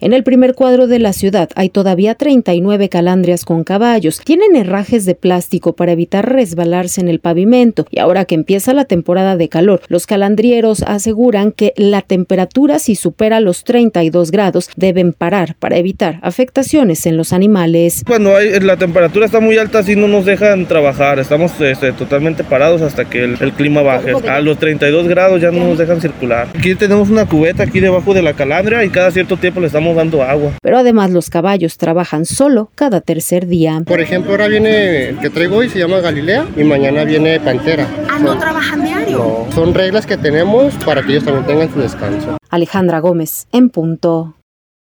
En el primer cuadro de la ciudad hay todavía 39 calandrias con caballos. Tienen herrajes de plástico para evitar resbalarse en el pavimento. Y ahora que empieza la temporada de calor, los calandrieros aseguran que la temperatura, si supera los 32 grados, deben parar para evitar afectaciones en los animales. Cuando la temperatura está muy alta, sí no nos dejan trabajar. Estamos totalmente parados hasta que el clima baje. A los 32 grados ya no nos dejan circular. Aquí tenemos una cubeta aquí debajo de la calandria y cada cierto tiempo le estamos dando agua. Pero además los caballos trabajan solo cada tercer día. Por ejemplo, ahora viene el que traigo hoy, se llama Galilea, y mañana viene Pantera. ¿No trabajan diario? No, son reglas que tenemos para que ellos también tengan su descanso. Alejandra Gómez, en punto.